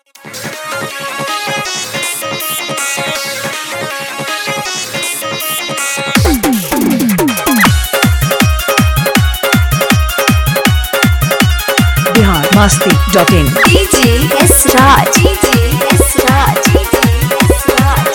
biharmasti.in DJ Esraj, DJ Esraj, DJ Esraj.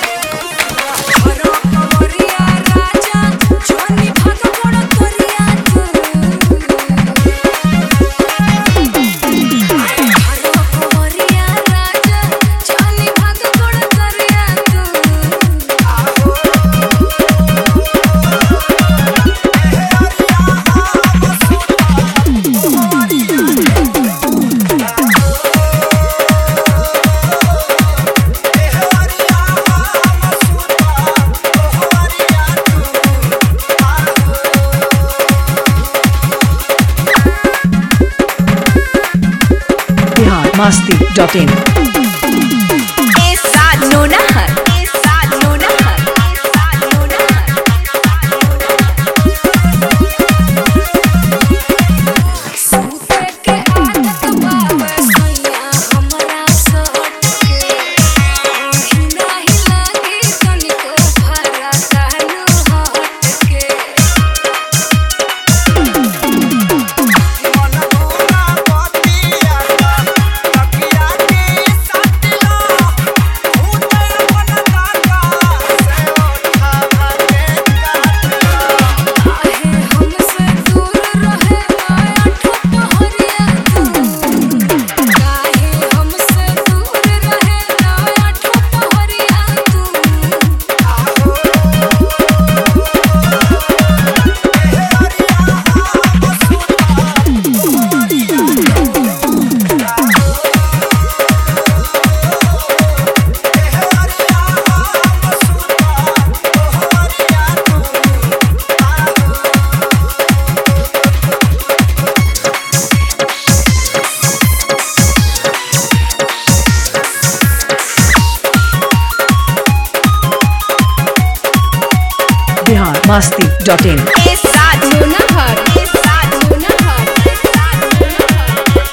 biharmasti.in Esraj Nonahar, Esraj Nonahar, Esraj Nonahar. सूते के आदत बाबा सैया हमरा सट के नाही लागे तनिको भरा कानो हट के हमसे दूर रहे आठ पहरिया तू काहे हमसे दूर रहे आठ पहरिया तू biharmasti.in Esraj Nonahar, Esraj Nonahar, Esraj Nonahar.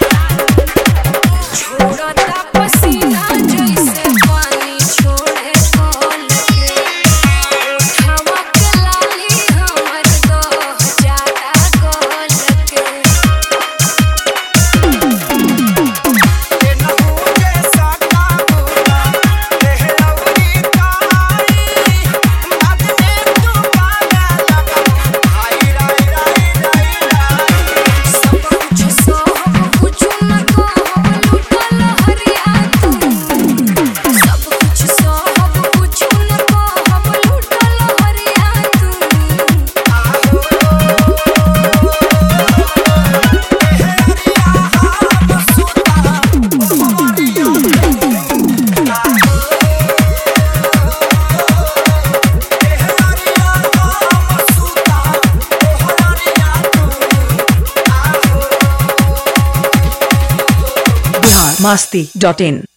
छोड़ता पसीना जैसे पानी छोड़े कल के उठावा के लाली हमर दह जाता गल के सब कुछ सब कुछ न कहब लुटल हरिया तू सब कुछ सब कुछ न कहब लुटल हरिया तू biharmasti.in